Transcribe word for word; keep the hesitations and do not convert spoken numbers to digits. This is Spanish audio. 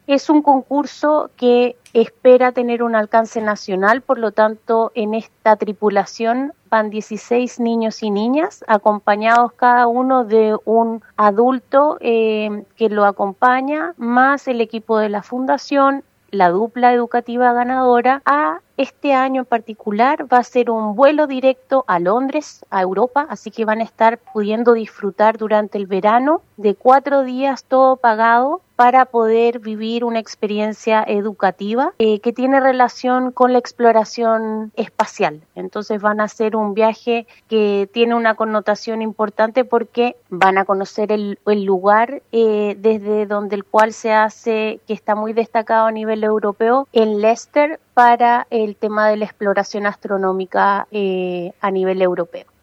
Es un concurso que espera tener un alcance nacional, por lo tanto, en esta tripulación van dieciséis niños y niñas, acompañados cada uno de un adulto eh, que lo acompaña, más el equipo de la fundación, la dupla educativa ganadora. A este año en particular va a ser un vuelo directo a Londres, a Europa, así que van a estar pudiendo disfrutar durante el verano de cuatro días todo pagado para poder vivir una experiencia educativa eh, que tiene relación con la exploración espacial. Entonces van a hacer un viaje que tiene una connotación importante porque van a conocer el, el lugar eh, desde donde el cual se hace, que está muy destacado a nivel europeo, en Leicester, para el tema de la exploración astronómica eh, a nivel europeo.